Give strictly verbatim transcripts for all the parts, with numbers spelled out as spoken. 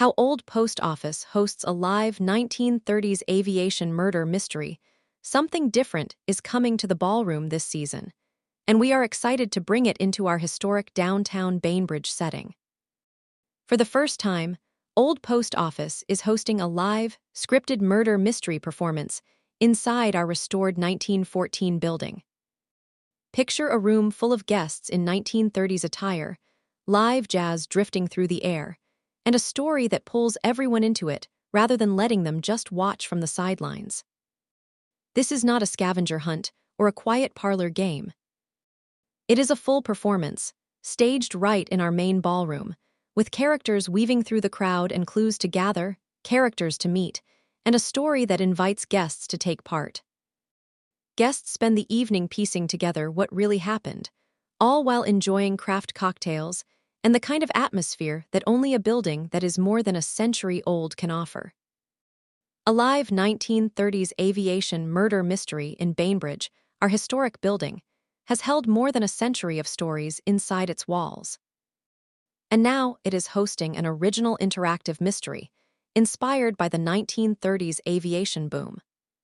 How Old Post Office hosts a live nineteen thirties aviation murder mystery. Something different is coming to the ballroom this season, and we are excited to bring it into our historic downtown Bainbridge setting. For the first time, Old Post Office is hosting a live, scripted murder mystery performance inside our restored nineteen fourteen building. Picture a room full of guests in nineteen thirties attire, live jazz drifting through the air, and a story that pulls everyone into it rather than letting them just watch from the sidelines. This is not a scavenger hunt or a quiet parlor game. It is a full performance, staged right in our main ballroom, with characters weaving through the crowd and clues to gather, characters to meet, and a story that invites guests to take part. Guests spend the evening piecing together what really happened, all while enjoying craft cocktails and the kind of atmosphere that only a building that is more than a century old can offer. A live nineteen thirties aviation murder mystery in Bainbridge, our historic building, has held more than a century of stories inside its walls. And now it is hosting an original interactive mystery, inspired by the nineteen thirties aviation boom.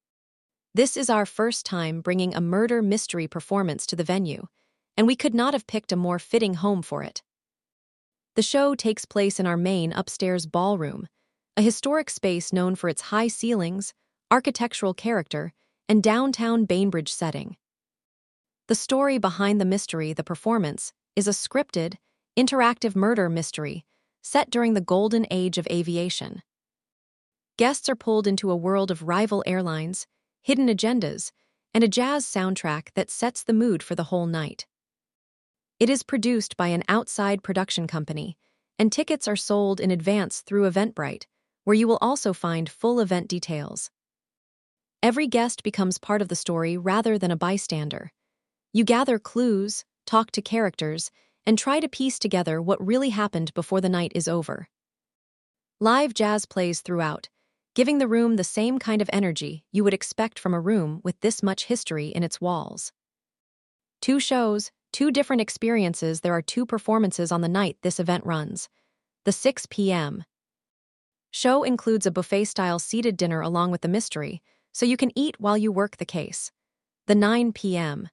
This is our first time bringing a murder mystery performance to the venue, and we could not have picked a more fitting home for it. The show takes place in our main upstairs ballroom, a historic space known for its high ceilings, architectural character, and downtown Bainbridge setting. The story behind the mystery, the performance, is a scripted, interactive murder mystery set during the golden age of aviation. Guests are pulled into a world of rival airlines, hidden agendas, and a jazz soundtrack that sets the mood for the whole night. It is produced by an outside production company, and tickets are sold in advance through Eventbrite, where you will also find full event details. Every guest becomes part of the story rather than a bystander. You gather clues, talk to characters, and try to piece together what really happened before the night is over. Live jazz plays throughout, giving the room the same kind of energy you would expect from a room with this much history in its walls. Two shows, two different experiences. There are two performances on the night this event runs. The six p m show includes a buffet-style seated dinner along with the mystery, so you can eat while you work the case. The nine p m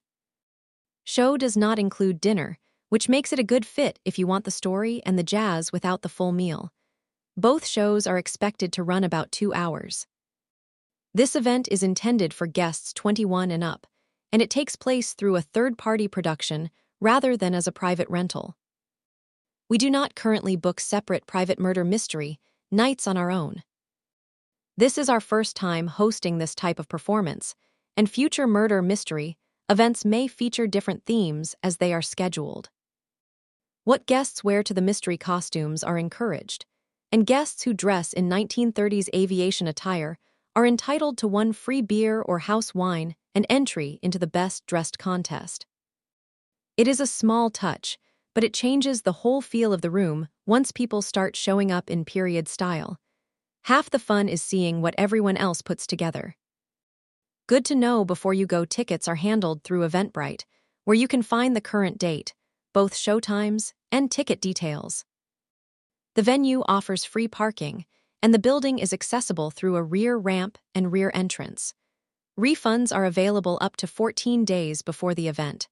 show does not include dinner, which makes it a good fit if you want the story and the jazz without the full meal. Both shows are expected to run about two hours. This event is intended for guests twenty-one and up, and it takes place through a third-party production rather than as a private rental. We do not currently book separate private murder mystery nights on our own. This is our first time hosting this type of performance, and future murder mystery events may feature different themes as they are scheduled. What guests wear to the mystery costumes are encouraged, and guests who dress in nineteen thirties aviation attire are entitled to one free beer or house wine and entry into the Best Dressed contest. It is a small touch, but it changes the whole feel of the room once people start showing up in period style. Half the fun is seeing what everyone else puts together. Good to know before you go, tickets are handled through Eventbrite, where you can find the current date, both showtimes and ticket details. The venue offers free parking, and the building is accessible through a rear ramp and rear entrance. Refunds are available up to fourteen days before the event.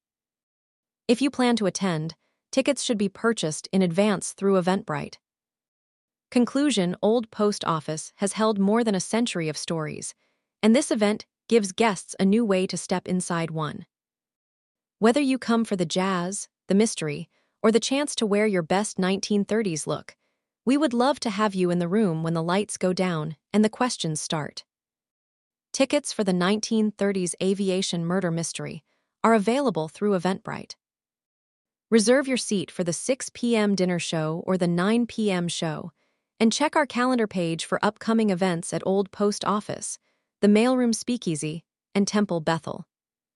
If you plan to attend, tickets should be purchased in advance through Eventbrite. Conclusion: Old Post Office has held more than a century of stories, and this event gives guests a new way to step inside one. Whether you come for the jazz, the mystery, or the chance to wear your best nineteen thirties look, we would love to have you in the room when the lights go down and the questions start. Tickets for the nineteen thirties aviation murder mystery are available through Eventbrite. Reserve your seat for the six p m dinner show or the nine p m show, and check our calendar page for upcoming events at Old Post Office, the Mailroom Speakeasy, and Temple Bethel.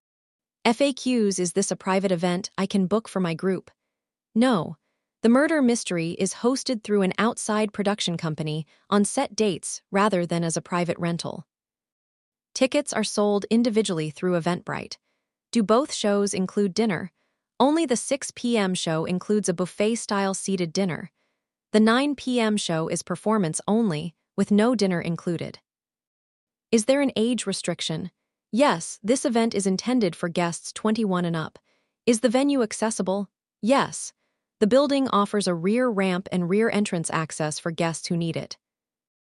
F A Qs: Is this a private event I can book for my group? No. The murder mystery is hosted through an outside production company on set dates rather than as a private rental. Tickets are sold individually through Eventbrite. Do both shows include dinner? Only the six p m show includes a buffet-style seated dinner. The nine p m show is performance only, with no dinner included. Is there an age restriction? Yes, this event is intended for guests twenty-one and up. Is the venue accessible? Yes. The building offers a rear ramp and rear entrance access for guests who need it.